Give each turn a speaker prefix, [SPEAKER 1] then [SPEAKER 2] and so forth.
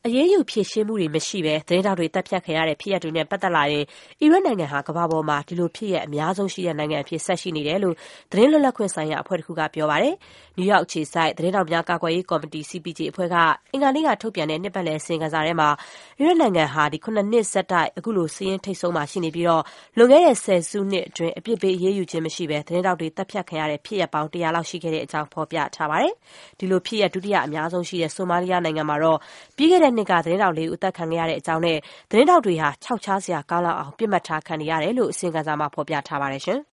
[SPEAKER 1] အရေးယူဖြေရှင်းမှုတွေမရှိဘဲသတင်းထောက်တွေတပ်ဖြတ်ခံရတဲ့ဖြစ်ရပ်တွေနဲ့ပတ်သက်လာရင်အီရတ်နိုင်ငံဟာကမ္ဘာပေါ်မှာဒီလိုဖြစ်ရပ်အများဆုံးရှိတဲ့နိုင်ငံအဖြစ်ဆက်ရှိနေတယ်လို့သတင်းလွတ်လပ်ခွင့်ဆိုင်ရာအဖွဲ့တစ်ခုကပြောပါတယ်။နယူးယောက်အခြေစိုက်သတင်းထောက်များကာကွယ်ရေးကော်မတီ CPJ အဖွဲ့ကအင်္ဂါနေ့ကထုတ်ပြန်တဲ့နှစ်ပတ်လည်အစီရင်ခံစာထဲမှာအီရတ်နိုင်ငံဟာ9 နှစ်ဆက်တိုက်အခုလိုစီးရင်ထိတ်ဆုံးမှာရှိနေပြီးလွန်ခဲ့တဲ့10 စုနှစ်အတွင်းအပြစ်ပေးအရေးယူခြင်းမရှိဘဲသတင်းထောက်တွေတပ်ဖြတ်ခံရတဲ့ဖြစ်ရပ်ပေါင်း100လောက်ရှိခဲ့တဲ့အကြောင်းဖော်ပြထားပါတယ်။ဒီလိုဖြစ်ရပ်ဒုတိယအများဆုံးရှိတဲ့ဆိုမာလီးယားနိုင်ငံမှာတော့ပြီးခဲ့တဲ့နှစ်ကသတင်းထောက်4ဦးအသက်ခံခဲ့ရတဲ့အကြောင်းနဲ့သတင်းထောက်တွေဟာခြောက်ခြားစရာကောင်းလောက်အောင်ပြစ်မှတ်ထားခံနေရတယ်လို့အစီရင်ခံစာမှာဖော်ပြထားပါတယ်ရှင်။